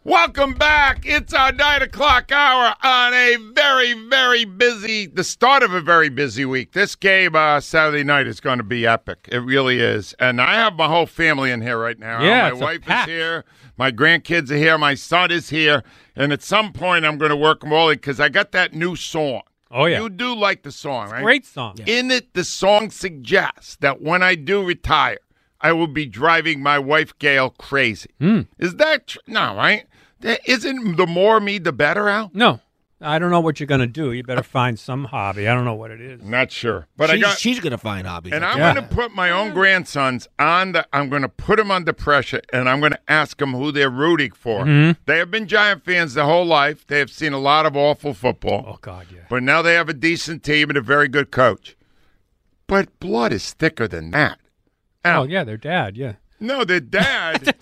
Welcome back. It's our 9 o'clock hour on a very, very the start of a very busy week. This game Saturday night is going to be epic. It really is. And I have my whole family in here right now. Yeah, my wife is here. My grandkids are here. My son is here. And at some point, I'm going to work them all in because I got that new song. Oh, yeah. You do like the song, right? Great song. Yeah. In it, the song suggests that when I do retire, I will be driving my wife, Gail, crazy. Is that no, right? Isn't the more me, the better, Al? No. I don't know what you're going to do. You better find some hobby. I don't know what it is. Not sure. But she's going to find hobbies. And I'm going to put my own grandsons I'm going to put them under pressure, and I'm going to ask them who they're rooting for. Mm-hmm. They have been Giant fans their whole life. They have seen a lot of awful football. Oh, God, yeah. But now they have a decent team and a very good coach. But blood is thicker than that. Al, Oh, yeah, their dad, yeah. No, their dad.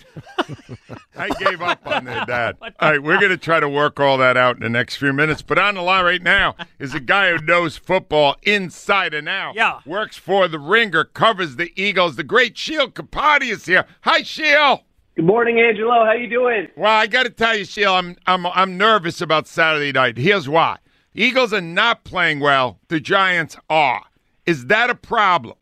I gave up on their dad. All right, we're going to try to work all that out in the next few minutes. But on the line right now is a guy who knows football inside and out. Yeah. Works for The Ringer, covers the Eagles. The great Sheil Kapadi is here. Hi, Sheil. Good morning, Angelo. How you doing? Well, I got to tell you, Sheil, I'm nervous about Saturday night. Here's why. Eagles are not playing well. The Giants are. Is that a problem?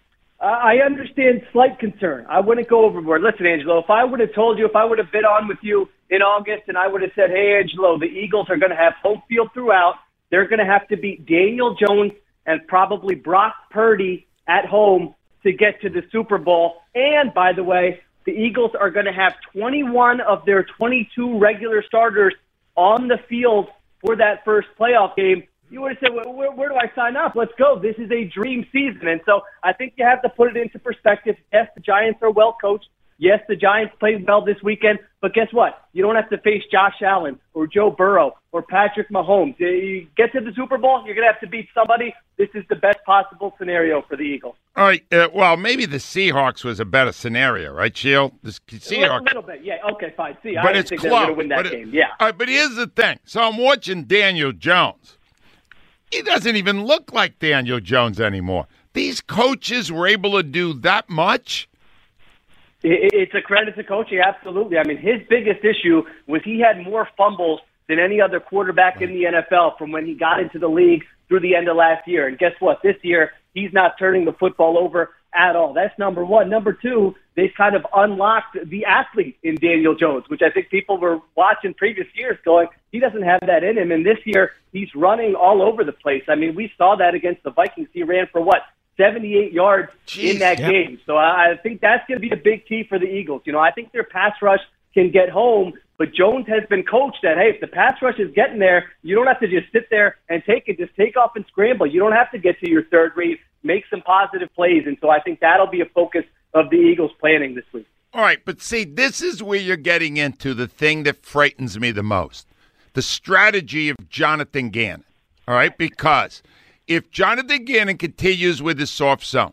I understand slight concern. I wouldn't go overboard. Listen, Angelo, if I would have told you, if I would have bid on with you in August and I would have said, hey, Angelo, the Eagles are going to have home field throughout. They're going to have to beat Daniel Jones and probably Brock Purdy at home to get to the Super Bowl. And, by the way, the Eagles are going to have 21 of their 22 regular starters on the field for that first playoff game. You would have said, well, where do I sign up? Let's go. This is a dream season. And so I think you have to put it into perspective. Yes, the Giants are well coached. Yes, the Giants played well this weekend. But guess what? You don't have to face Josh Allen or Joe Burrow or Patrick Mahomes. You get to the Super Bowl, you're going to have to beat somebody. This is the best possible scenario for the Eagles. All right. Well, maybe the Seahawks was a better scenario, right, Sheil? The Seahawks. A little bit, yeah. Okay, fine. See, but I it's think close. they're going to win that game. Yeah. All right, but here's the thing. So I'm watching Daniel Jones. He doesn't even look like Daniel Jones anymore. These coaches were able to do that much? It's a credit to coaching, absolutely. I mean, his biggest issue was he had more fumbles than any other quarterback in the NFL from when he got into the league through the end of last year. And guess what? This year, he's not turning the football over at all. That's number one. Number two, they've kind of unlocked the athlete in Daniel Jones, which I think people were watching previous years going, he doesn't have that in him. And this year, he's running all over the place. I mean, we saw that against the Vikings. He ran for 78 yards in that game. So I think that's going to be the big key for the Eagles. You know, I think their pass rush can get home, but Jones has been coached that, hey, if the pass rush is getting there, you don't have to just sit there and take it. Just take off and scramble. You don't have to get to your third read. Make some positive plays. And so I think that'll be a focus of the Eagles' planning this week. All right, but see, this is where you're getting into the thing that frightens me the most, the strategy of Jonathan Gannon, all right? Because if Jonathan Gannon continues with his soft zone,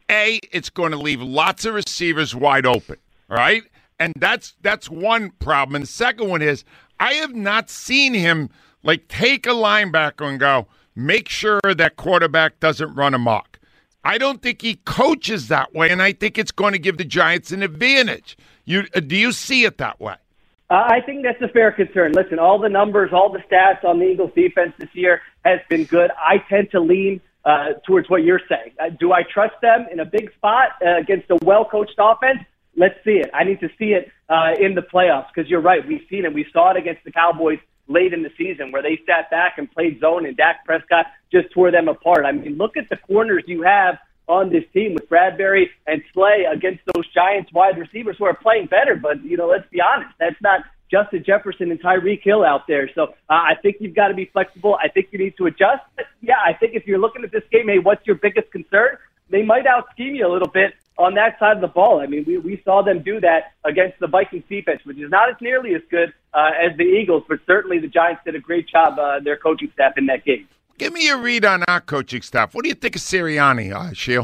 it's going to leave lots of receivers wide open, all right? And that's one problem. And the second one is I have not seen him, take a linebacker and go, make sure that quarterback doesn't run amok. I don't think he coaches that way, and I think it's going to give the Giants an advantage. Do you see it that way? I think that's a fair concern. Listen, all the numbers, all the stats on the Eagles defense this year has been good. I tend to lean towards what you're saying. Do I trust them in a big spot against a well-coached offense? Let's see it. I need to see it in the playoffs because you're right. We've seen it. We saw it against the Cowboys late in the season where they sat back and played zone and Dak Prescott just tore them apart. I mean, look at the corners you have on this team with Bradbury and Slay against those Giants wide receivers who are playing better. But, let's be honest, that's not Justin Jefferson and Tyreek Hill out there. So I think you've got to be flexible. I think you need to adjust. But, yeah, I think if you're looking at this game, hey, what's your biggest concern? They might out-scheme you a little bit on that side of the ball. I mean, we saw them do that against the Vikings defense, which is not as nearly as good as the Eagles, but certainly the Giants did a great job, their coaching staff in that game. Give me a read on our coaching staff. What do you think of Sirianni, Sheil?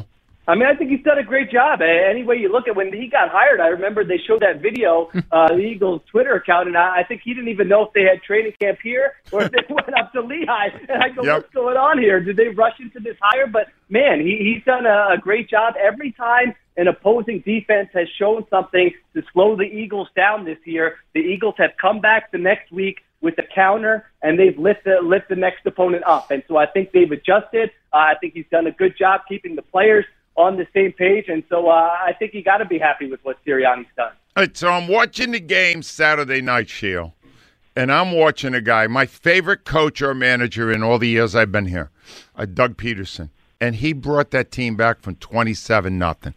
I mean, I think he's done a great job. Any way you look at when he got hired, I remember they showed that video, the Eagles Twitter account, and I think he didn't even know if they had training camp here or if they went up to Lehigh. And I go, What's going on here? Did they rush into this hire? But, man, he's done a great job. Every time an opposing defense has shown something to slow the Eagles down this year, the Eagles have come back the next week with a counter, and they've lift the next opponent up. And so I think they've adjusted. I think he's done a good job keeping the players on the same page, and so I think you got to be happy with what Sirianni's done. All right, so I'm watching the game Saturday night, Sheil, and I'm watching a guy, my favorite coach or manager in all the years I've been here, Doug Peterson, and he brought that team back from 27-0.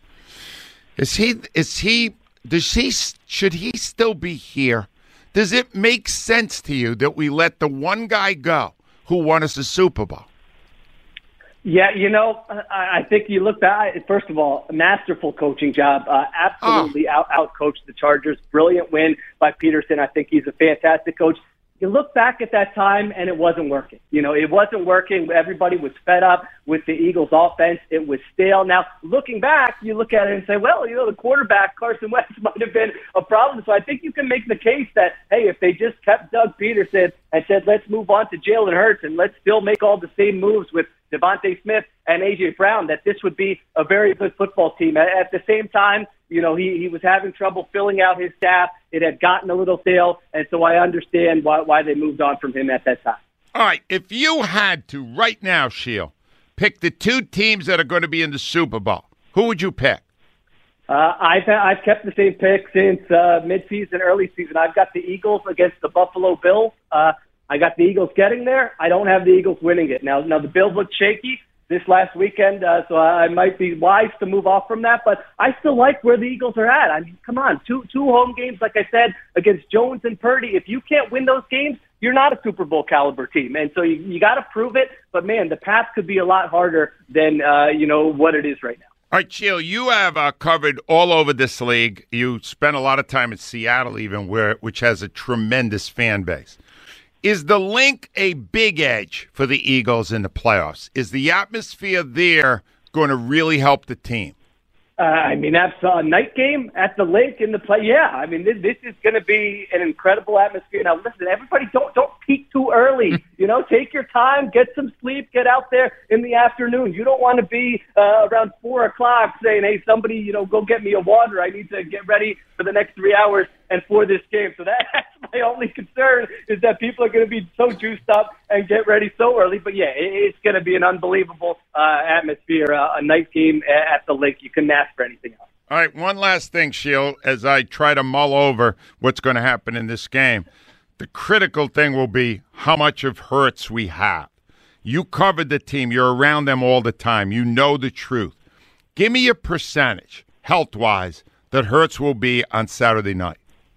Should he still be here? Does it make sense to you that we let the one guy go who won us the Super Bowl? Yeah, I think you look back, first of all, a masterful coaching job. Absolutely out-coached the Chargers. Brilliant win by Peterson. I think he's a fantastic coach. You look back at that time, and it wasn't working. It wasn't working. Everybody was fed up with the Eagles' offense. It was stale. Now, looking back, you look at it and say, well, the quarterback, Carson Wentz, might have been a problem. So I think you can make the case that, hey, if they just kept Doug Peterson and said, let's move on to Jalen Hurts and let's still make all the same moves with Devontae Smith and A.J. Brown, that this would be a very good football team. At the same time, he was having trouble filling out his staff. It had gotten a little stale, and so I understand why they moved on from him at that time. All right, if you had to right now, Sheil, pick the two teams that are going to be in the Super Bowl, who would you pick? I've kept the same pick since midseason, early season. I've got the Eagles against the Buffalo Bills. I got the Eagles getting there. I don't have the Eagles winning it. Now the Bills look shaky this last weekend, so I might be wise to move off from that, but I still like where the Eagles are at. I mean, come on, two home games, like I said, against Jones and Purdy. If you can't win those games, you're not a Super Bowl caliber team, and so you got to prove it, but man, the path could be a lot harder than, what it is right now. All right, Sheil, you have covered all over this league. You spent a lot of time in Seattle even, which has a tremendous fan base. Is the link a big edge for the Eagles in the playoffs? Is the atmosphere there going to really help the team? That's a night game at the link in the play. Yeah, I mean, this is going to be an incredible atmosphere. Now, listen, everybody, don't peak too early. Take your time, get some sleep, get out there in the afternoon. You don't want to be around 4 o'clock saying, hey, somebody, go get me a water. I need to get ready for the next 3 hours and for this game. So that's my only concern, is that people are going to be so juiced up and get ready so early. But, yeah, it's going to be an unbelievable atmosphere, a night game at the lake. You couldn't ask for anything else. All right, one last thing, Sheil, as I try to mull over what's going to happen in this game. The critical thing will be how much of Hurts we have. You covered the team. You're around them all the time. You know the truth. Give me a percentage, health-wise, that Hurts will be on Saturday night.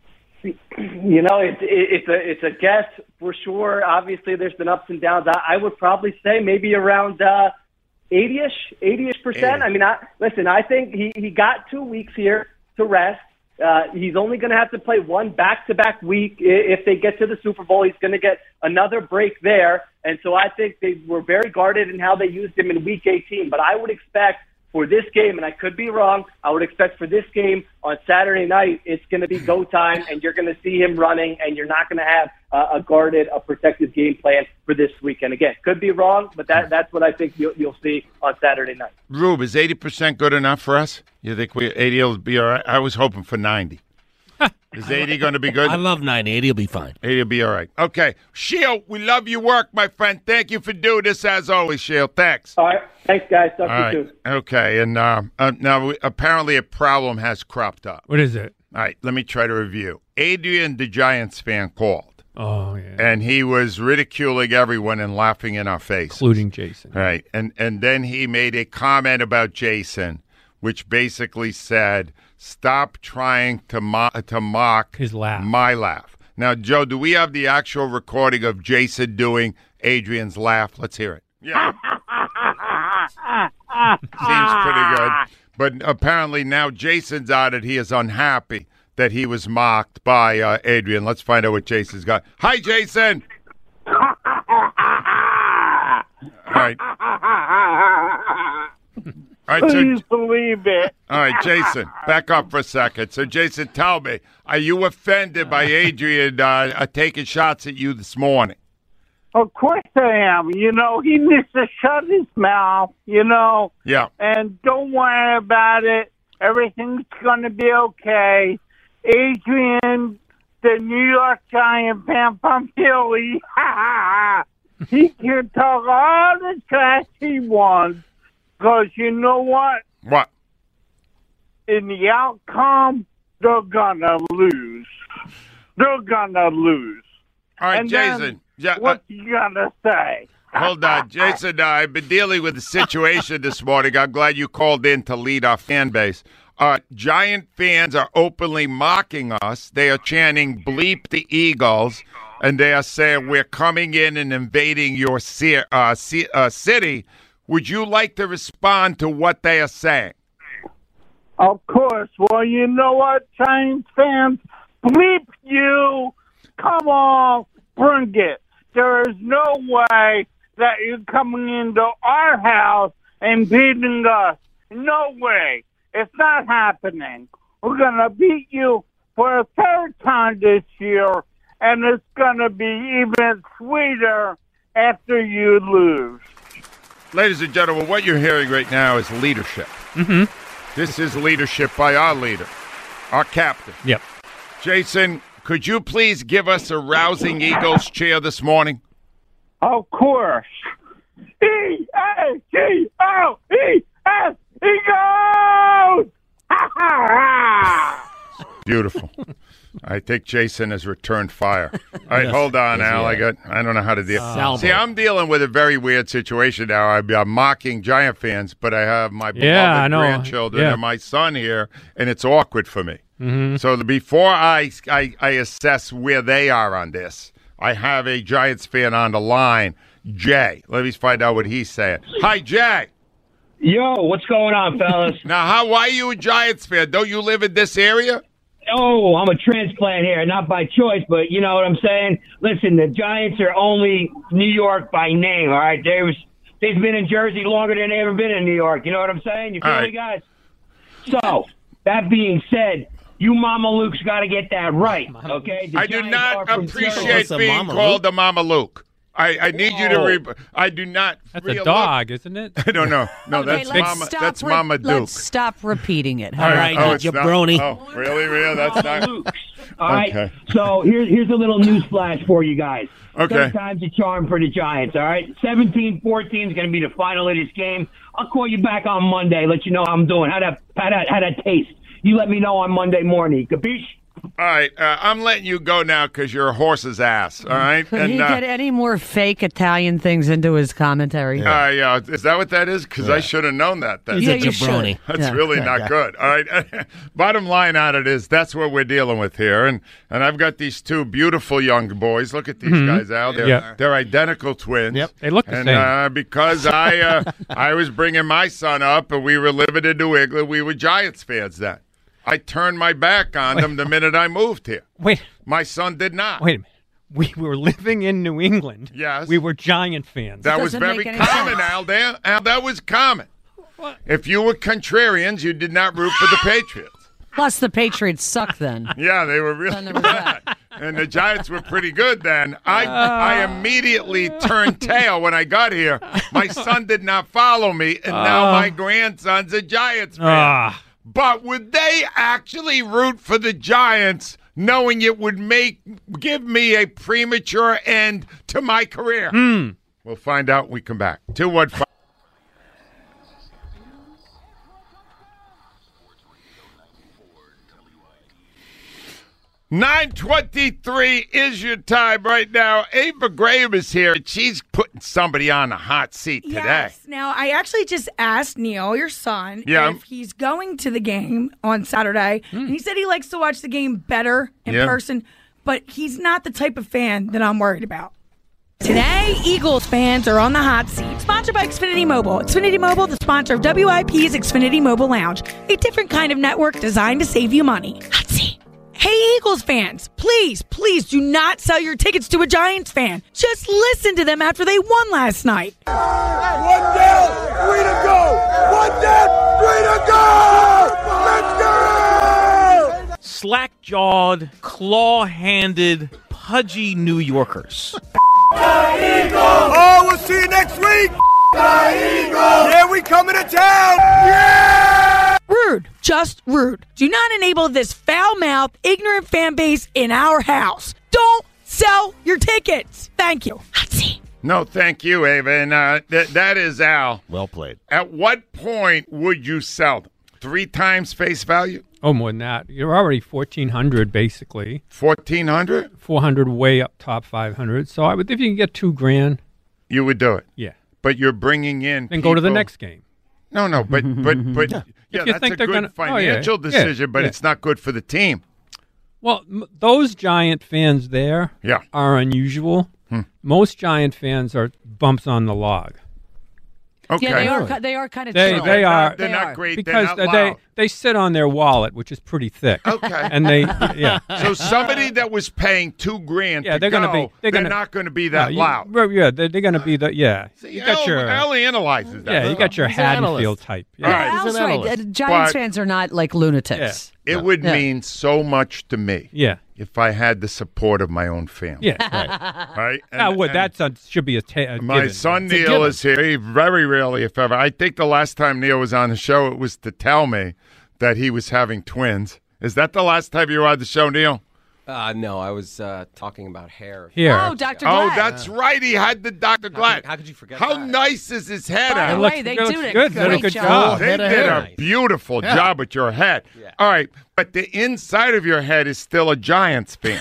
It's a guess for sure. Obviously, there's been ups and downs. I would probably say maybe around 80-ish percent. I mean, I think he got 2 weeks here to rest. He's only going to have to play one back-to-back week. If they get to the Super Bowl, he's going to get another break there. And so I think they were very guarded in how they used him in Week 18. But I would expect for this game, and I could be wrong, I would expect for this game on Saturday night, it's going to be go time, and you're going to see him running, and you're not going to have a protected game plan for this weekend. Again, could be wrong, but that's what I think you'll see on Saturday night. Rube, is 80% good enough for us? You think 80 will be all right? I was hoping for 90. Is 80 going to be good? I love 90. 80 will be fine. 80 will be all right. Okay. Sheil, we love your work, my friend. Thank you for doing this as always, Sheil. Thanks. All right. Thanks, guys. Talk to you soon. Okay. And now apparently a problem has cropped up. What is it? All right. Let me try to review. Adrian, the Giants fan, called. Oh, yeah. And he was ridiculing everyone and laughing in our face. Including Jason. All right. And then he made a comment about Jason, which basically said, stop trying to mock his laugh. My laugh. Now, Joe, do we have the actual recording of Jason doing Adrian's laugh? Let's hear it. Yeah. Seems pretty good. But apparently now Jason's on it. He is unhappy that he was mocked by Adrian. Let's find out what Jason's got. Hi, Jason. All right. All right, Please believe it. all right, Jason, back up for a second. So, Jason, tell me, are you offended by Adrian taking shots at you this morning? Of course I am. You know, he needs to shut his mouth, you know. Yeah. And don't worry about it. Everything's going to be okay. Adrian, the New York Giant fan from Philly, he can talk all the trash he wants. Because you know what? What? In the outcome, they're going to lose. They're going to lose. All right, And Jason. then, Yeah, what you going to say? hold on. Jason, I've been dealing with the situation this morning. I'm glad you called in to lead our fan base. Giant fans are openly mocking us. They are chanting, bleep the Eagles, and they are saying, we're coming in and invading your city. Would you like to respond to what they are saying? Of course. Well, you know what, Giants fans? Bleep you. Come on, bring it. There is no way that you're coming into our house and beating us. No way. It's not happening. We're going to beat you for a third time this year, and it's going to be even sweeter after you lose. Ladies and gentlemen, what you're hearing right now is leadership. Mm-hmm. This is leadership by our leader, our captain. Yep. Jason, could you please give us a rousing Eagles cheer this morning? Of course. E-A-G-O-E-S, Eagles! Ha ha ha! Beautiful. I think Jason has returned fire. All right, hold on, Al. I don't know how to deal. See, I'm dealing with a very weird situation now. I'm mocking Giant fans, but I have my beloved grandchildren and my son here, and it's awkward for me. Mm-hmm. So before I assess where they are on this, I have a Giants fan on the line, Jay. Let me find out what he's saying. Hi, Jay. Yo, what's going on, fellas? Now, why are you a Giants fan? Don't you live in this area? Oh, I'm a transplant here, not by choice, but you know what I'm saying? Listen, the Giants are only New York by name, all right? They've been in Jersey longer than they've ever been in New York. You know what I'm saying? You feel me, guys? So, that being said, you Mama Luke's got to get that right, okay? I do not appreciate being called a Mama Luke. I need you to. I do not. That's a dog, isn't it? I don't know. No, Okay, that's let's Mama. stop That's Mama Duke. Let's stop repeating it. All right, you it's jabroni. Oh, really? That's not. Luke's. All right. Okay. So here's a little news flash for you guys. Okay. Third time's a charm for the Giants. All right. 17-14 is going to be the final of this game. I'll call you back on Monday. Let you know how I'm doing. How that taste? You let me know on Monday morning. Capiche? All right, I'm letting you go now because you're a horse's ass. All right. Could he get any more fake Italian things into his commentary? Yeah. Is that what that is? Because I should have known that. He's a jabroni. That's really not good. All right. Bottom line on it is that's what we're dealing with here, and I've got these two beautiful young boys. Look at these guys out there. They're identical twins. Yep, they look the same. Because I was bringing my son up, and we were living in New England, we were Giants fans then. I turned my back on them the minute I moved here. Wait. My son did not. Wait a minute. We were living in New England. Yes. We were Giant fans. That was very common, Al. That was common. What? If you were contrarians, you did not root for the Patriots. Plus, the Patriots suck then. Yeah, they were really bad. And the Giants were pretty good then. I immediately turned tail when I got here. My son did not follow me, and now my grandson's a Giants fan. But would they actually root for the Giants knowing it would give me a premature end to my career? We'll find out when we come back. 215. 9:23 is your time right now. Ava Graham is here. She's putting somebody on the hot seat today. Yes. Now, I actually just asked Neil, your son, if he's going to the game on Saturday. And he said he likes to watch the game better in person, but he's not the type of fan that I'm worried about. Today, Eagles fans are on the hot seat. Sponsored by Xfinity Mobile. Xfinity Mobile, the sponsor of WIP's Xfinity Mobile Lounge, a different kind of network designed to save you money. Hot seat. Hey, Eagles fans, please do not sell your tickets to a Giants fan. Just listen to them after they won last night. 1 down, 3 to go. 1 down, 3 to go! Let's go! Slack-jawed, claw-handed, pudgy New Yorkers. Oh, we'll see you next week! Yeah, we coming to town! Yeah! Rude. Just rude. Do not enable this foul-mouthed, ignorant fan base in our house. Don't sell your tickets. Thank you. No, thank you, Ava. And that is Al. Well played. At what point would you sell them? 3 times face value? Oh, more than that. You're already 1,400 basically. 1,400? 400 way up top 500. So I would, if you can get $2,000, you would do it. Yeah. But you're bringing in. Then go to the next game. No, but yeah, that's a good financial decision, but it's not good for the team. Well, those Giant fans there are unusual. Most Giant fans are bumps on the log. Okay. Yeah, they are kind of chill. They're not great because they're not loud. they sit on their wallet, which is pretty thick. Okay. And So somebody that was paying $2,000 they're not going to be that loud. Yeah, they're going to be See, you got Al analyzes that. Yeah, you got your Haddonfield type. Yeah. Al's right. Giants fans are not like lunatics. Yeah. It would mean so much to me. Yeah. If I had the support of my own family. Yeah. Right? That should be a my given. son Neil is here. He very rarely, if ever. I think the last time Neil was on the show, it was to tell me that he was having twins. Is that the last time you were on the show, Neil? No, I was talking about hair. Oh, Dr. Glad. Oh, that's right. He had the Dr. Glad. How could you forget How that? nice is his head? By the way, they did a great job. They did a beautiful job with your head. Yeah. All right, but the inside of your head is still a Giants fan.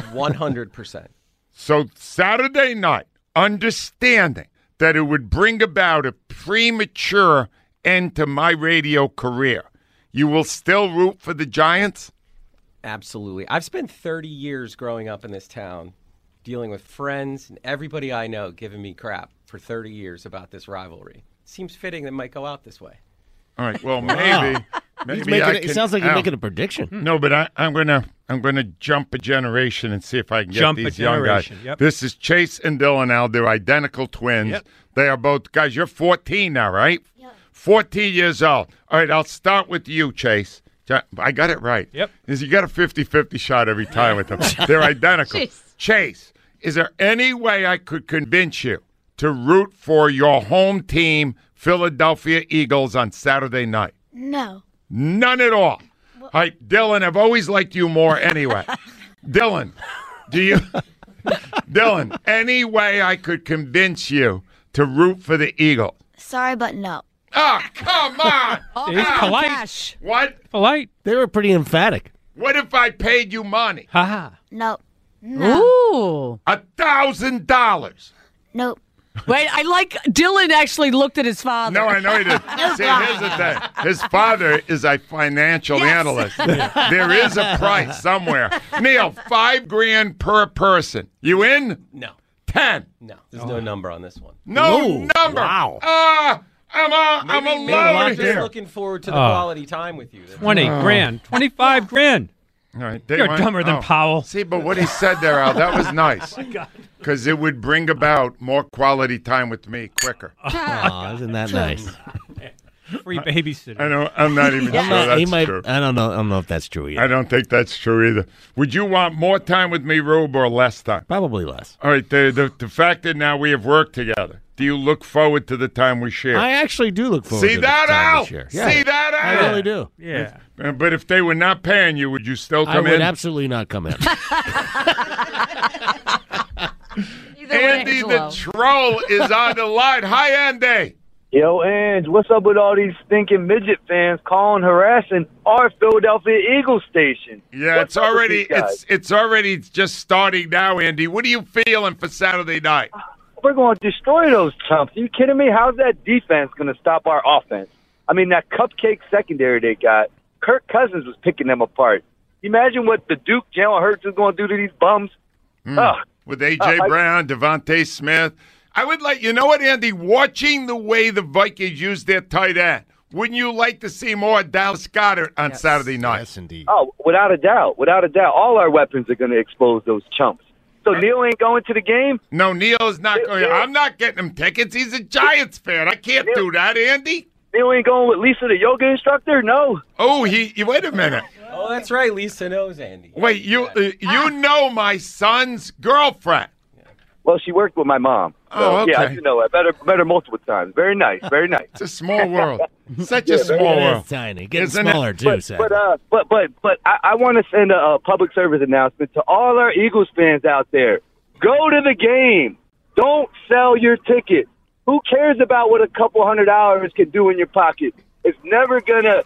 100%. So Saturday night, understanding that it would bring about a premature end to my radio career, you will still root for the Giants? Absolutely. I've spent 30 years growing up in this town dealing with friends and everybody I know giving me crap for 30 years about this rivalry. Seems fitting that it might go out this way. All right. Well, maybe it sounds like you're making a prediction. No, but I'm gonna jump a generation and see if I can get these young guys. Yep. This is Chase and Dylan. Now they're identical twins. Yep. They are both guys. You're 14 now, right? Yep. 14 years old. All right. I'll start with you, Chase. I got it right. Yep. Is you got a 50-50 shot every time with them. They're identical. Chase, is there any way I could convince you to root for your home team, Philadelphia Eagles, on Saturday night? No. None at all. All right, Dylan, I've always liked you more anyway. Dylan, Dylan, any way I could convince you to root for the Eagles? Sorry, but no. Oh, come on. He's polite. Cash. What? Polite. They were pretty emphatic. What if I paid you money? Ha No. Ooh. $1,000. Nope. Wait, I like Dylan actually looked at his father. No, I know he did. See, here's the thing. His father is a financial analyst. There is a price somewhere. Neil, $5,000 per person. You in? No. 10. No. There's no number on this one. No number. Wow. I'm Maybe alone I'm just here. looking forward to the quality time with you. 20 grand. 25 grand. All right, You're dumber than Powell. See, but what he said there, Al, that was nice. Because it would bring about more quality time with me quicker. Oh, isn't that nice? Free babysitting. I know. I'm not even sure that's true. I don't know if that's true either. I don't think that's true either. Would you want more time with me, Rube, or less time? Probably less. All right. The fact that now we have worked together, do you look forward to the time we share? I actually do look forward to the time Al? we share. Yeah. See that, Al? I really do. Yeah. But if they were not paying you, would you still come in? I would absolutely not come in. Andy the Troll is on the line. Hi, Andy. Yo, Ange, what's up with all these stinking midget fans calling, harassing our Philadelphia Eagles station? Yeah, it's already just starting now, Andy. What are you feeling for Saturday night? We're going to destroy those chumps. Are you kidding me? How's that defense going to stop our offense? I mean, that cupcake secondary they got, Kirk Cousins was picking them apart. Imagine what the Duke Jalen Hurts is going to do to these bums. With A.J. Brown, Devontae Smith. I would like, you know what, Andy, watching the way the Vikings use their tight end, wouldn't you like to see more Dallas Goedert on Saturday night? Yes, indeed. Oh, without a doubt. Without a doubt. All our weapons are going to expose those chumps. So Neil ain't going to the game? No, Neil is not going. I'm not getting him tickets. He's a Giants fan. I can't do that, Andy. Neil ain't going with Lisa, the yoga instructor? No. Oh, wait a minute. Oh, that's right. Lisa knows Andy. Wait, you know my son's girlfriend. Well, she worked with my mom. So, oh, okay. Yeah, I do know her. Met her multiple times. Very nice, very nice. It's a small world. Such a small world. It's tiny. Getting smaller, too, Sam. But I want to send a public service announcement to all our Eagles fans out there. Go to the game. Don't sell your ticket. Who cares about what a couple $100 can do in your pocket? It's never gonna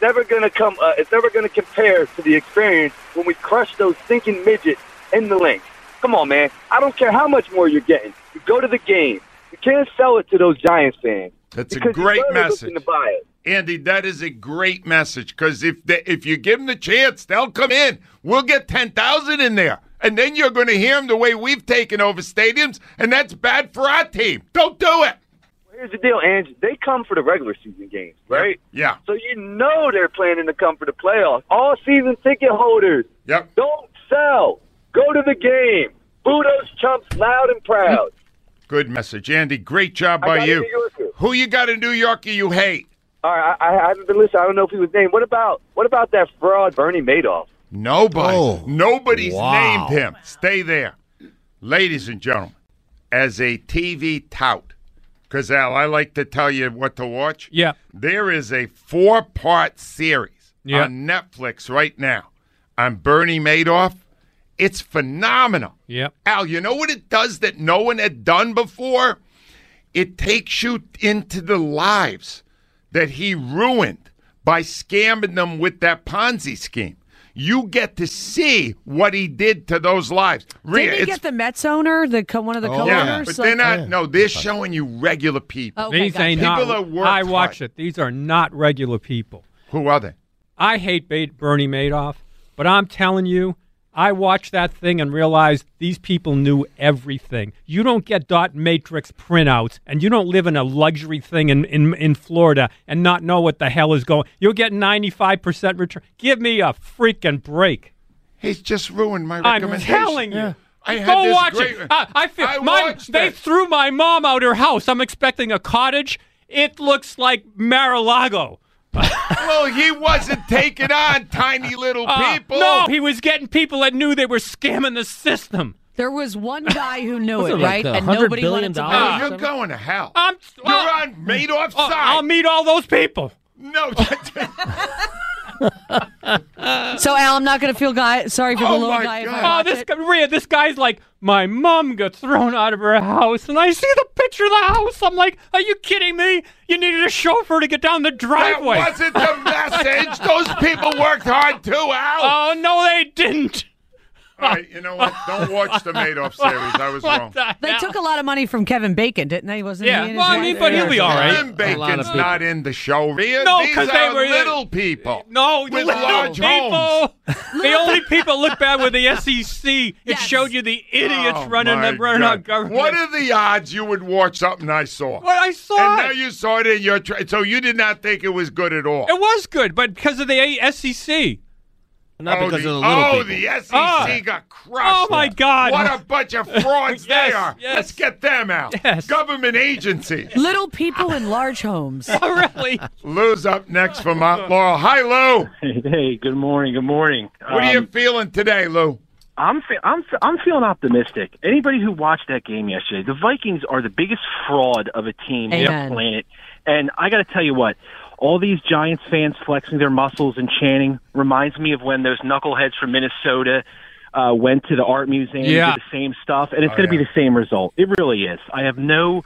compare to the experience when we crush those stinking midgets in the link. Come on, man. I don't care how much more you're getting. You go to the game. You can't sell it to those Giants fans. That's a great message. Andy, that is a great message because if you give them the chance, they'll come in. We'll get 10,000 in there. And then you're going to hear them the way we've taken over stadiums, and that's bad for our team. Don't do it. Here's the deal, Angie. They come for the regular season games, right? Yeah. So you know they're planning to come for the playoffs. All season ticket holders. Yep. Don't sell. Go to the game. Boo those chumps loud and proud. Good message, Andy. Great job by you. Who you got in New York you hate? All right, I haven't been listening. I don't know if he was named. What about that fraud Bernie Madoff? Nobody. Oh, Nobody's named him. Stay there. Ladies and gentlemen, as a TV tout, because, Al, I like to tell you what to watch. Yeah. There is a 4-part series on Netflix right now on Bernie Madoff. It's phenomenal. Yep. Al, you know what it does that no one had done before? It takes you into the lives that he ruined by scamming them with that Ponzi scheme. You get to see what he did to those lives. Did he get the Mets owner, one of the co-owners? Yeah, but they're not. No, they're showing you regular people. Okay, These ain't people not. that work I watch hard. it. These are not regular people. Who are they? I hate Bernie Madoff, but I'm telling you, I watched that thing and realized these people knew everything. You don't get dot matrix printouts, and you don't live in a luxury thing in Florida and not know what the hell is going. You'll get 95% return. Give me a freaking break. He's just ruined my recommendation. I'm telling you. Yeah. Go watch it. They threw my mom out her house. I'm expecting a cottage. It looks like Mar-a-Lago. Well, he wasn't taking on tiny little people. No, he was getting people that knew they were scamming the system. There was one guy who knew it, like right? And nobody wanted to buy it. You're going to hell. You're on Madoff's side. I'll meet all those people. No. So, Al, I'm not going to feel sorry for the little guy. This guy's like, my mom got thrown out of her house, and I see the picture of the house. I'm like, are you kidding me? You needed a chauffeur to get down the driveway. That wasn't the message. Those people worked hard too, Al. Oh, no, they didn't. All right, you know what? Don't watch the Madoff series. I was wrong. They took a lot of money from Kevin Bacon, didn't they? Wasn't he? But he'll be all right. Kevin Bacon's not in the show. No, because they were little people. No, with little large people. homes. The only people look bad with the SEC. It showed you the idiots running our government. What are the odds you would watch something I saw? Well, I saw and it. now you saw it in your so you did not think it was good at all. It was good, but because of the SEC. Not because of the little people. The SEC got crushed. Oh, my God. What a bunch of frauds they are. Yes. Let's get them out. Yes. Government agencies. Little people in large homes. Oh, really? Lou's up next from Mount Laurel. Hi, Lou. Hey, good morning. Good morning. What are you feeling today, Lou? I'm feeling optimistic. Anybody who watched that game yesterday, the Vikings are the biggest fraud of a team on the planet. And I got to tell you what. All these Giants fans flexing their muscles and chanting reminds me of when those knuckleheads from Minnesota went to the art museum and did the same stuff, and it's going to be the same result. It really is. I have no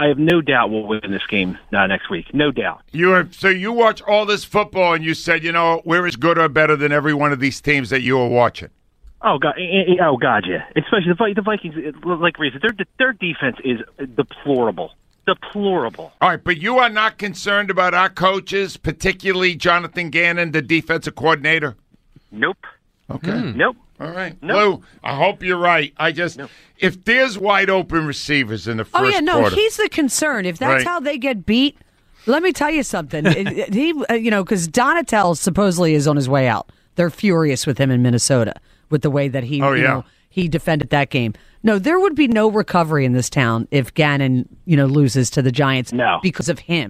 doubt we'll win this game next week. No doubt. So you watch all this football, and you said, we're as good or better than every one of these teams that you were watching. Oh God! Yeah. Especially the Vikings. Like Reese, their defense is deplorable. Deplorable. All right, but you are not concerned about our coaches, particularly Jonathan Gannon, the defensive coordinator? Nope. Okay. Nope. All right. Nope. Lou, I hope you're right. If there's wide open receivers in the first quarter. He's the concern. If that's how they get beat, let me tell you something. Because Donatel supposedly is on his way out. They're furious with him in Minnesota with the way that he, he defended that game. No, there would be no recovery in this town if Gannon, loses to the Giants because of him.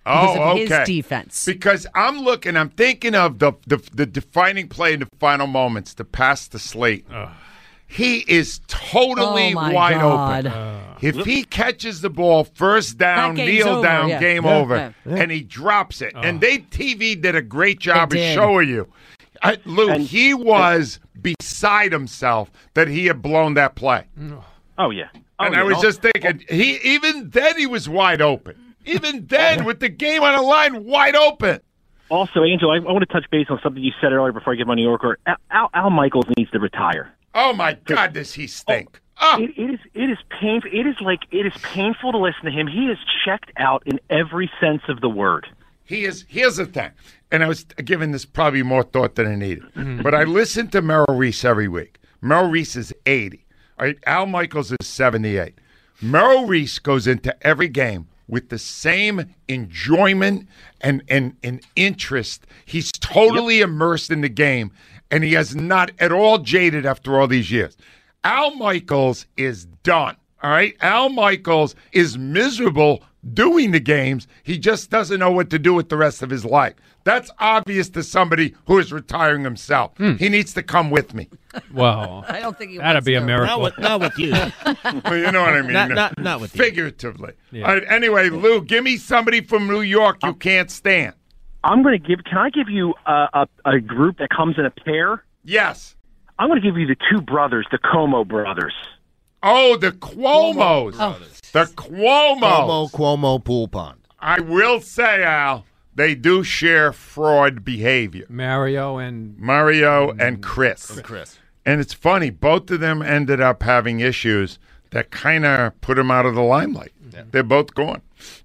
because of okay. his defense. Because I'm thinking of the defining play in the final moments to pass the slate. He is totally wide open. If he catches the ball first down, kneel down, game over, and he drops it. And TV did a great job of showing you. Lou, he was beside himself that he had blown that play. Oh, yeah. And I was just thinking, even then he was wide open. Even then, with the game on the line, wide open. Also, Angel, I want to touch base on something you said earlier before I get my New Yorker. Al Michaels needs to retire. Oh my God, does he stink? It is painful. It is painful to listen to him. He is checked out in every sense of the word. He is. Here's the thing, and I was giving this probably more thought than I needed. But I listen to Merrill Reese every week. Merrill Reese is 80. All right, Al Michaels is 78. Merrill Reese goes into every game with the same enjoyment and interest. He's totally immersed in the game. And he has not at all jaded after all these years. Al Michaels is done, all right? Al Michaels is miserable doing the games. He just doesn't know what to do with the rest of his life. That's obvious to somebody who is retiring himself. He needs to come with me. Well, I don't think that'd be a miracle. Not with you. Well, you know what I mean. Not with you. Figuratively. Yeah. All right, anyway, Lou, give me somebody from New York you can't stand. I'm going to give. Can I give you a group that comes in a pair? Yes. I'm going to give you the two brothers, the Como brothers. Oh, the Cuomos. The Cuomos. Cuomo Pool Pond. I will say, Al, they do share fraud behavior. Mario and Chris. And it's funny, both of them ended up having issues that kind of put them out of the limelight. Yeah. They're both gone.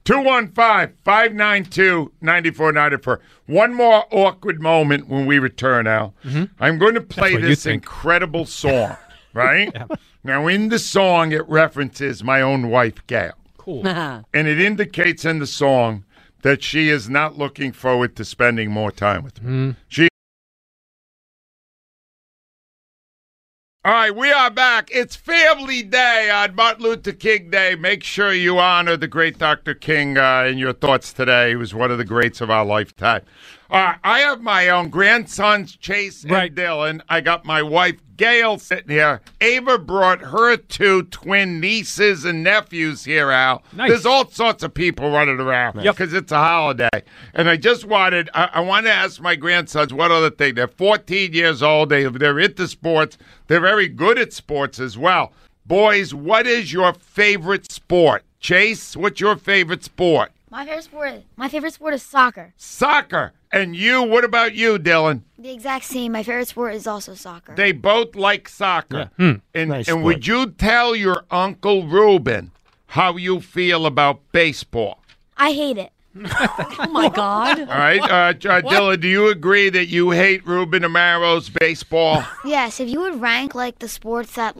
215-592-9494. One more awkward moment when we return, Al. I'm going to play this incredible song, right? Yeah. Now, in the song, it references my own wife, Gail. Cool. And it indicates in the song that she is not looking forward to spending more time with me. All right, we are back. It's Family Day on Martin Luther King Day. Make sure you honor the great Dr. King in your thoughts today. He was one of the greats of our lifetime. I have my own grandsons, Chase and Dylan. I got my wife, Gail, sitting here. Ava brought her two twin nieces and nephews here, Al. Nice. There's all sorts of people running around because it's a holiday. And I just wanted to ask my grandsons one other thing. They're 14 years old. They're into sports. They're very good at sports as well. Boys, what is your favorite sport? Chase, what's your favorite sport? My favorite sport is soccer. Soccer. And you, what about you, Dylan? The exact same. My favorite sport is also soccer. They both like soccer. Yeah. And would you tell your Uncle Ruben how you feel about baseball? I hate it. Oh, my God. All right. Dylan, do you agree that you hate Ruben Amaro's baseball? Yes. If you would rank, the sports that,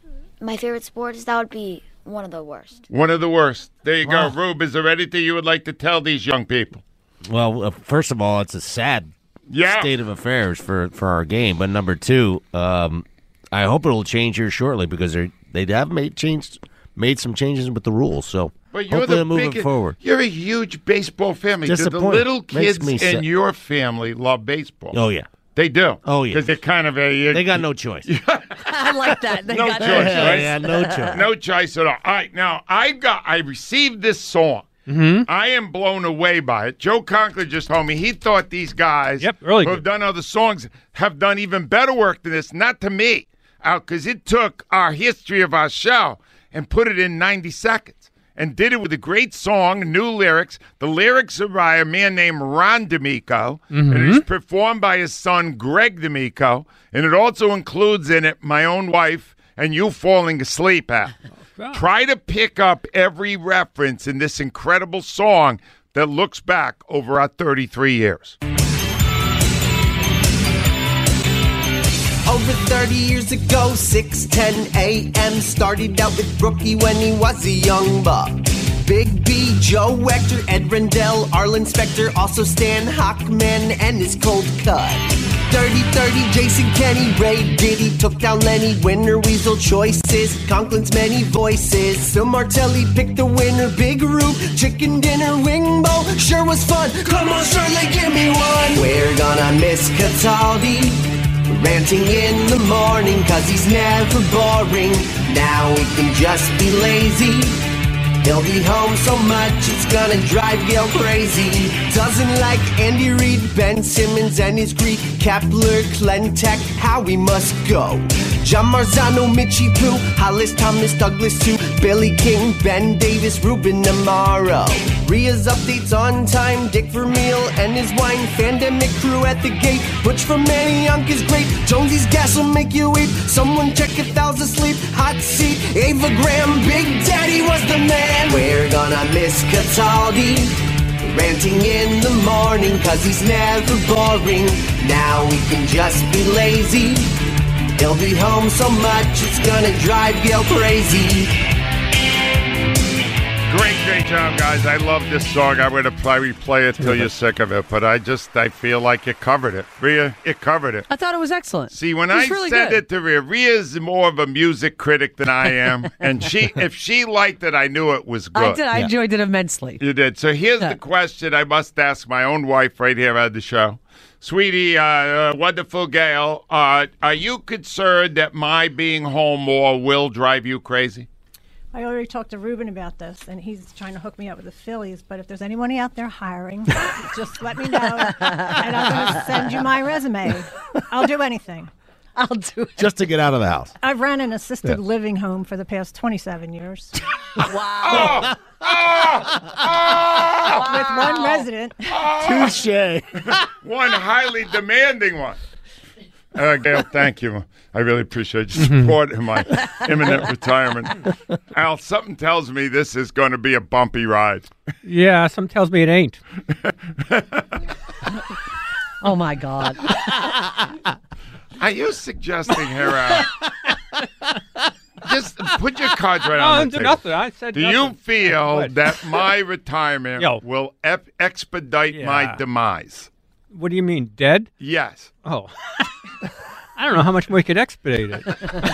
my favorite sports, that would be one of the worst. One of the worst. There you go. Rube, is there anything you would like to tell these young people? Well, first of all, it's a sad state of affairs for our game. But number two, I hope it'll change here shortly because they have made some changes with the rules. So but you're hopefully moving forward. You're a huge baseball family. Do the little kids in your family love baseball? Oh, yeah. They do. Oh, yeah. Because they're kind of they got no choice. I like that. No choice, right? Yeah, no choice. No choice at all. All right, now, I received this song. I am blown away by it. Joe Conklin just told me he thought these guys who have done other songs have done even better work than this. Not to me, because it took our history of our show and put it in 90 seconds and did it with a great song, new lyrics. The lyrics are by a man named Ron D'Amico, and it is performed by his son, Greg D'Amico, and it also includes in it my own wife and you falling asleep at. Try to pick up every reference in this incredible song that looks back over our 33 years. Over 30 years ago, 6:10 a.m. Started out with Brookie when he was a young buck. Big B, Joe Hector, Ed Rendell, Arlen Spector, also Stan Hockman and his cold cut. Dirty 30, Jason Ken, Kenny, Ray, Diddy took down Lenny. Winner, Weasel choices. Conklin's many voices. Phil Martelli picked the winner. Big Rube, chicken dinner, wing bowl. Sure was fun. Come on, Shirley, give me one. We're gonna miss Cataldi. Ranting in the morning, cause he's never boring. Now we can just be lazy. He'll be home so much, it's gonna drive Gail crazy. Doesn't like Andy Reid, Ben Simmons and his Greek. Kepler, Clentac, how we must go. John Marzano, Mitchie Pooh, Hollis, Thomas, Douglas too. Billy King, Ben Davis, Ruben Amaro. Ria's updates on time, Dick Vermeil and his wine. Fandemic crew at the gate, Butch from Manayunk is great. Jonesy's gas will make you weep. Someone check if Val's asleep. Hot seat, Ava Graham, Big Daddy was the man. We're gonna miss Cataldi. Ranting in the morning, cause he's never boring. Now we can just be lazy. He'll be home so much, it's gonna drive Gail crazy. Great job, guys. I love this song. I'm going to probably play it till you're sick of it, but I feel like it covered it. Rhea, it covered it. I thought it was excellent. See, when I really said it to Rhea, Rhea's more of a music critic than I am, and if she liked it, I knew it was good. I did. I enjoyed it immensely. You did. So here's the question I must ask my own wife right here at the show. Sweetie, wonderful Gail, are you concerned that my being home more will drive you crazy? I already talked to Ruben about this, and he's trying to hook me up with the Phillies. But if there's anyone out there hiring, just let me know, and I'm going to send you my resume. I'll do anything. I'll do it. Just to get out of the house. I've ran an assisted living home for the past 27 years. Wow. With one resident. Touche. One highly demanding one. Gail, thank you. I really appreciate your support in my imminent retirement. Al, something tells me this is going to be a bumpy ride. Yeah, something tells me it ain't. Oh, my God. Are you suggesting here, Al? Just put your cards right on the table. Nothing. I said Do nothing. you feel that my retirement will expedite my demise? What do you mean, dead? Yes. Oh. I don't know how much more you could expedite it.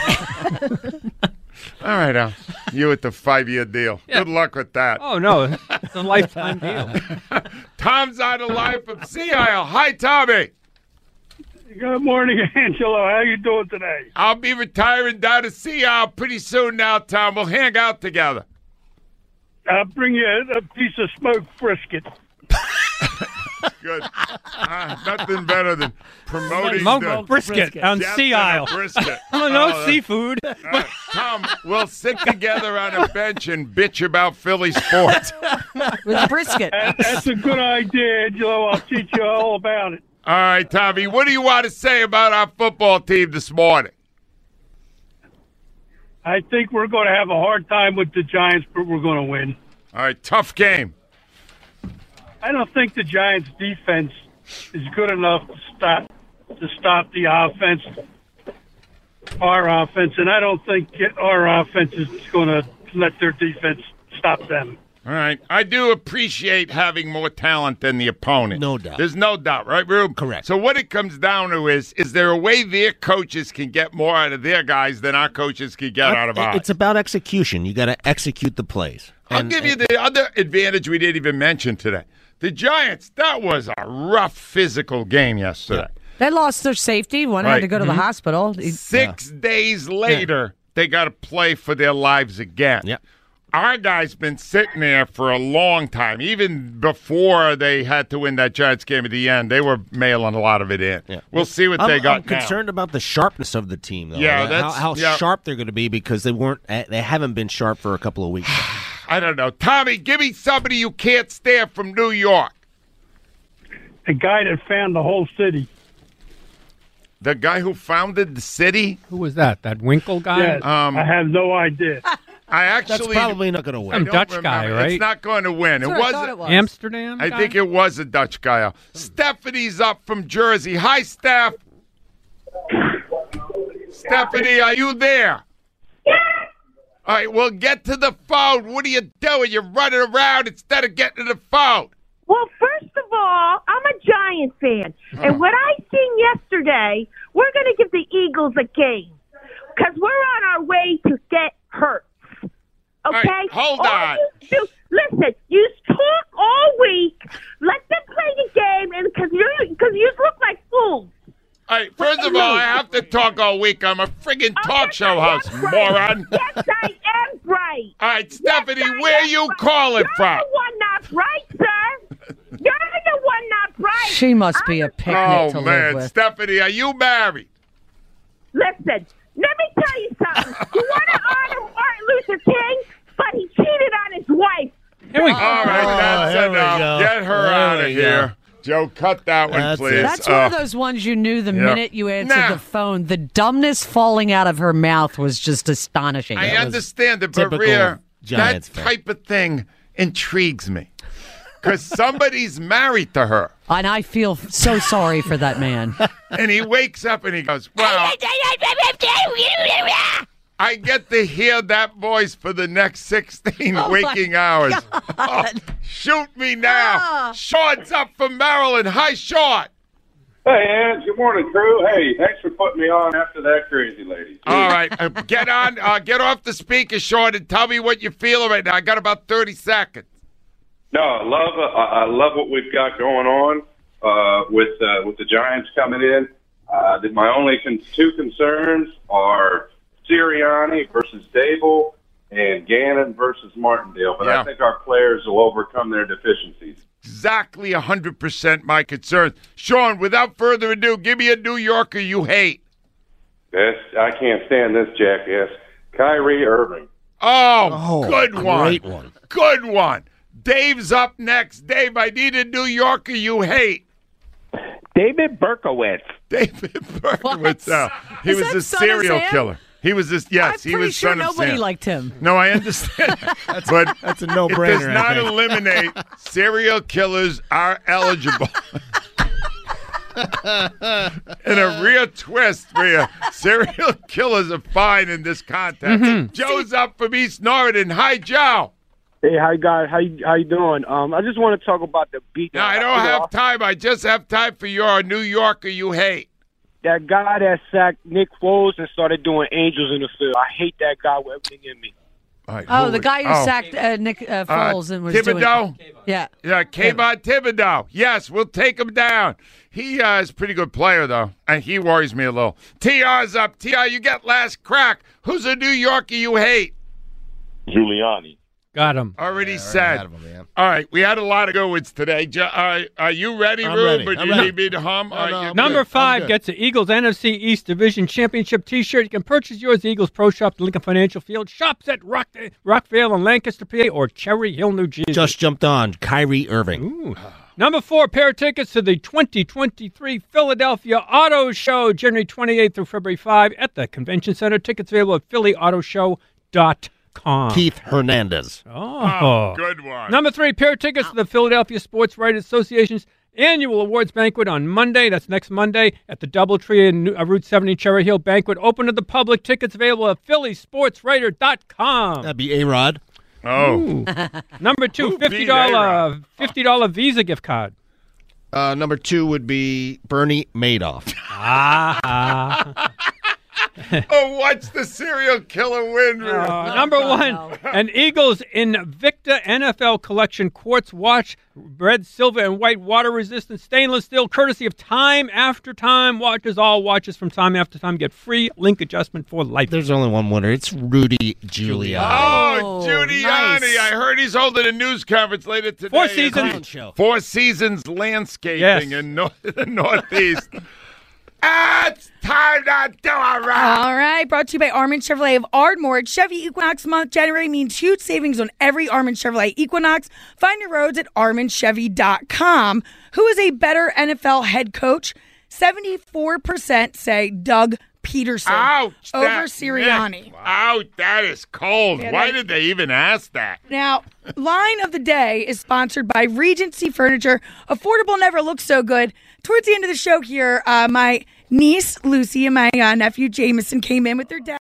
All right, Al. You with the 5-year deal. Yeah. Good luck with that. Oh, no. It's a lifetime deal. Tom's on the line from Sea Isle. Hi, Tommy. Good morning, Angelo. How you doing today? I'll be retiring down to Sea Isle pretty soon now, Tom. We'll hang out together. I'll bring you a piece of smoked brisket. Good. Nothing better than promoting the brisket on Sea Isle. Brisket. No seafood. Tom, we'll sit together on a bench and bitch about Philly sports. With brisket. That's a good idea, Angelo. I'll teach you all about it. All right, Tommy, what do you want to say about our football team this morning? I think we're going to have a hard time with the Giants, but we're going to win. All right, tough game. I don't think the Giants' defense is good enough to stop the offense, our offense, and I don't think our offense is going to let their defense stop them. All right. I do appreciate having more talent than the opponent. No doubt. There's no doubt, right, Rube? Correct. So what it comes down to is there a way their coaches can get more out of their guys than our coaches can get out of ours? It's about execution. You got to execute the plays. I'll give you the other advantage we didn't even mention today. The Giants, that was a rough physical game yesterday. Yeah. They lost their safety. One had to go to the hospital. 6 days later, they got to play for their lives again. Yeah. Our guy's been sitting there for a long time. Even before they had to win that Giants game at the end, they were mailing a lot of it in. Yeah. We'll see what they got I'm concerned about the sharpness of the team, though. Yeah, that's how sharp they're going to be because they haven't been sharp for a couple of weeks. I don't know. Tommy, give me somebody you can't stand from New York. The guy that found the whole city. The guy who founded the city? Who was that? That Winkle guy? Yes, I have no idea. That's probably not going to win. Some Dutch guy, right? It's not going to win. It was. Amsterdam I think it was a Dutch guy. Stephanie's up from Jersey. Hi, Steph. Stephanie, are you there? Yeah. All right, well, get to the phone. What are you doing? You're running around instead of getting to the phone. Well, first of of all, I'm a Giants fan. And what I seen yesterday, we're going to give the Eagles a game. Because we're on our way to get hurt. Okay? Right, hold on. Listen, you talk all week. Let them play the game, and because you look like fools. All right, first of all, I have to talk all week. I'm a friggin' talk show host, moron. Yes, I am right. All right, Stephanie, where you calling from? You're the one not right, sir. You're the one not right. She must be a picnic to live man, with. Stephanie, are you married? Listen, let me tell you something. You want to honor Martin Luther King, but he cheated on his wife. Here we go. All right, that's enough. Get her out of here. Joe, cut that one, please. That's one of those ones you knew the minute you answered the phone. The dumbness falling out of her mouth was just astonishing. I understand it, but Rhea, that type of thing intrigues me. Because somebody's married to her. And I feel so sorry for that man. And he wakes up and he goes, well, I get to hear that voice for the next 16 waking hours. Oh, shoot me now. Sean's up from Maryland. Hi, Sean. Hey, Ann. Good morning, crew. Hey, thanks for putting me on after that crazy lady. All right. Get off the speaker, Sean, and tell me what you're feeling right now. I got about 30 seconds. No, I love what we've got going on with the Giants coming in. My only two concerns are Sirianni versus Dable and Gannon versus Martindale. But I think our players will overcome their deficiencies. Exactly 100% my concern. Sean, without further ado, give me a New Yorker you hate. I can't stand this jackass. Kyrie Irving. Oh, good one. Great one. Good one. Dave's up next. Dave, I need a New Yorker you hate. David Berkowitz. David Berkowitz. He was a serial killer. He was this. Yes, he was sure son of Sam. nobody liked him. No, I understand, but that's a no-brainer. It does not eliminate serial killers are eligible. In a real twist, where serial killers are fine in this contest. Mm-hmm. Joe's up from East Norriton. Hi, Joe. Hey, hi guys. How you doing? I just want to talk about the beat. No, I don't have time. I just have time for your New Yorker you hate. That guy that sacked Nick Foles and started doing angels in the field. I hate that guy with everything in me. Right, the guy who sacked Nick Foles and was Thibodeau? doing... Yeah. Yeah, Kayvon Thibodeau. Yes, we'll take him down. He is a pretty good player, though, and he worries me a little. TR's up. TR, you get last crack. Who's a New Yorker you hate? Giuliani. Got him. Already said. All right, we had a lot of good ones today. Are you ready, Rube, or do you need me to hum? Number 5 gets the Eagles NFC East Division Championship T-shirt. You can purchase yours at Eagles Pro Shop at Lincoln Financial Field. Shops at Rockville and Lancaster, PA, or Cherry Hill, New Jersey. Just jumped on Kyrie Irving. Ooh. Number 4, pair of tickets to the 2023 Philadelphia Auto Show, January 28th through February 5 at the Convention Center. Tickets available at phillyautoshow.com. Keith Hernandez. Oh, good one. Number 3, pair of tickets to the Philadelphia Sports Writers Association's annual awards banquet on Monday. That's next Monday at the Doubletree in Route 70 Cherry Hill. Banquet open to the public. Tickets available at phillysportswriter.com. That'd be A-Rod. Oh. Number 2, $50 Visa gift card. Number 2 would be Bernie Madoff. Oh, what's the serial killer win? Number 1, an Eagles Invicta NFL Collection quartz watch, red, silver, and white water-resistant stainless steel, courtesy of Time After Time watches. All watches from Time After Time get free link adjustment for life. There's only one winner. It's Rudy Giuliani. Oh, Giuliani. Nice. I heard he's holding a news conference later today. 4 Seasons. 4 Seasons Landscaping in the Northeast. It's time to do a wrap. All right, brought to you by Armin Chevrolet of Ardmore. Chevy Equinox month, January, means huge savings on every Armin Chevrolet Equinox. Find your roads at ArminChevy.com. Who is a better NFL head coach? 74% say Doug Peterson over Sirianni. Ouch, that is cold. Yeah, Why did they even ask that? Now, line of the day is sponsored by Regency Furniture. Affordable never looks so good. Towards the end of the show here, my niece, Lucy, and my nephew, Jameson, came in with their dad.